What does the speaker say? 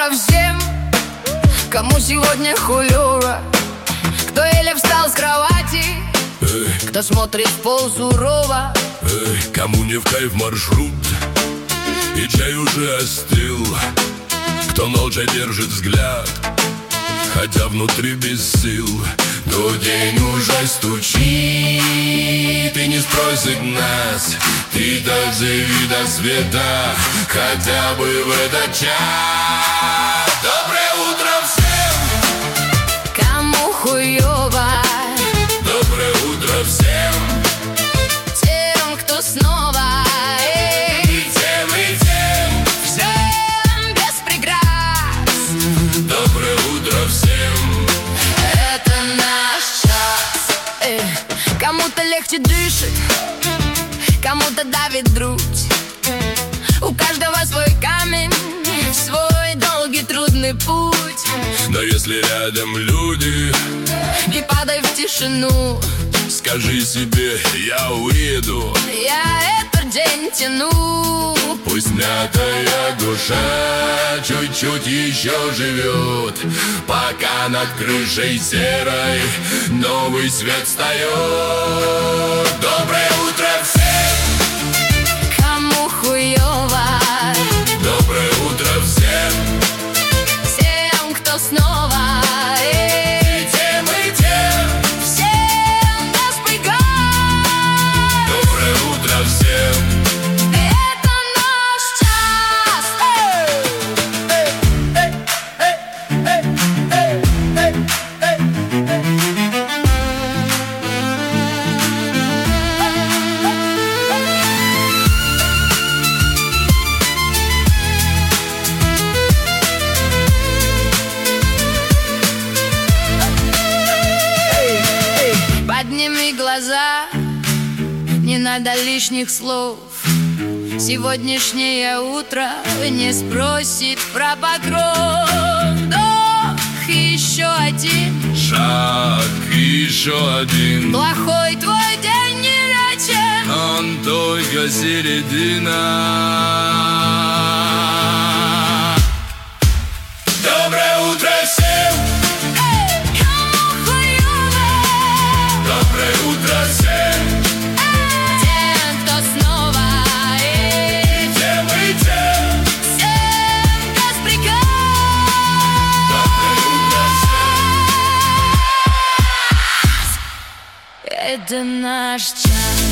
всем, кому сегодня хуёво, кто еле встал с кровати, кто смотрит в пол сурово, кому не в кайф маршрут и чай уже остыл, кто молча держит взгляд, хотя внутри без сил. Но день уже стучит и не спросит нас. Ты так живи до света, хотя бы в этот час. Доброе утро всем, кому хуёво, доброе утро всем, тем, кто снова и тем, всем без преград. доброе утро всем. Это наш час. Кому-то легче дышит, кому-то давит грудь. У каждого свой камень, свой долгий трудный путь. Но если рядом люди, не падай в тишину. скажи себе, я уеду. Я этот день тяну. Пусть мятая душа чуть-чуть еще живет, пока над крышей серой новый свет встает. Доброе утро всем, Кому хуёво, доброе утро всем, тем, кто снова и тем, всем без преград. доброе утро всем. Это наш час. Подними глаза, не надо лишних слов. Сегодняшнее утро не спросит про покров. Вдох и еще один, Шаг и еще один, плохой твой день не вечен. он только середина. Доброе утро всем, Кому хуёво, доброе утро всем, тем, кто снова и тем, всем без преград. доброе утро всем. Это наш час.